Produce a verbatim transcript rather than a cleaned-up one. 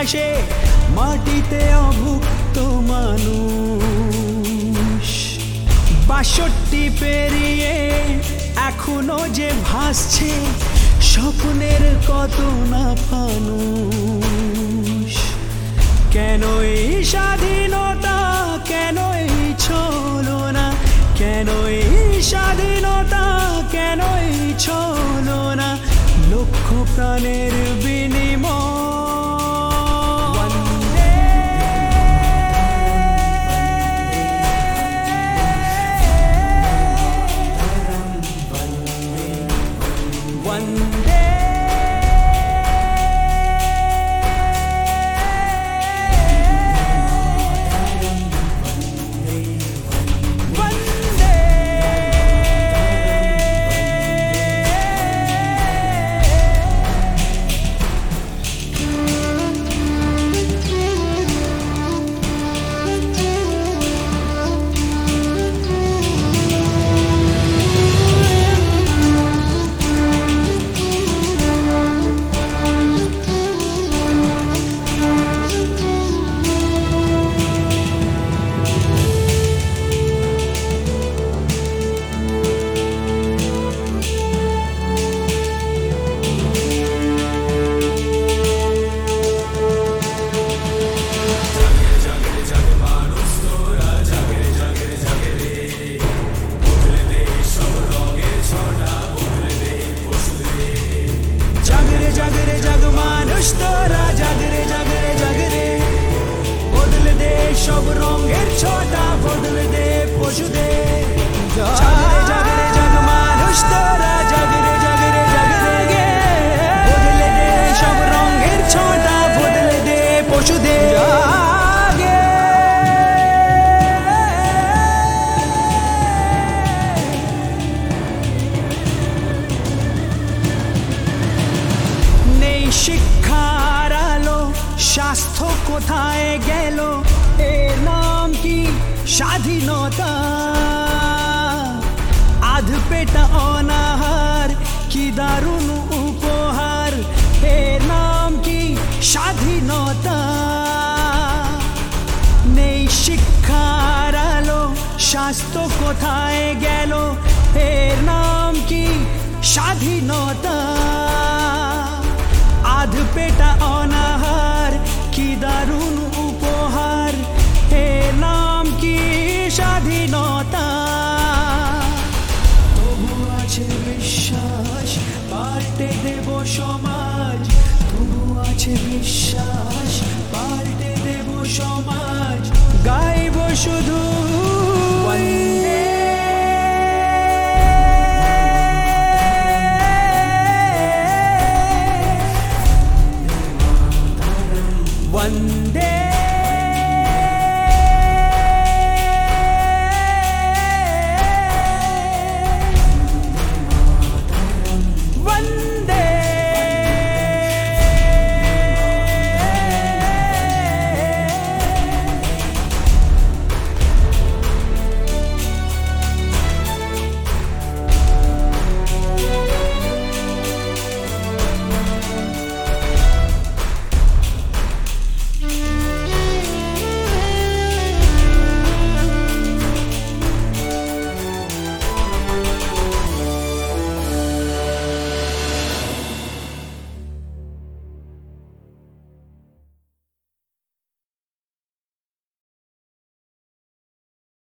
ভাসে মাটিতে অভুক্ত মানুষ। বাষট্টি পেরিয়ে এখনো যে ভাসছে স্বপ্নের কত না ফানুষ। কেন এই স্বাধীনতা, কেন এই ছলনা, কেন এই স্বাধীনতা, কেন এই ছলনা, লক্ষ প্রাণের বিনিময়। One তোরা জাগরে জাগরে জাগরে, বদলে দে সব রঙের ছটা, বদলে দে পশুদের। জাগরে জাগরে জাগ মানুষ তোরা, জাগরে জাগরে জাগরে, বদলে দে সব রঙের ছটা, বদলে দে পশুদের। নেই শিক্ষার আলো, স্বাস্থ্য কোথায় গেল, এর নাম কি স্বাধীনতা? আধ পেটা অনাহার কি দারুণ উপহার, এর নাম কি স্বাধীনতা? নেই শিক্ষার আলো, স্বাস্থ্য কোথায় গেল, এর নাম কি স্বাধীনতা? আধ পেটা অনাহার কি দারুণ উপহার, এর নাম কি স্বাধীনতা? তবু আছে বিশ্বাস, পাল্টে দেব সমাজ। তবু আছে বিশ্বাস, পাল্টে দেব সমাজ। গাইব শুধু one day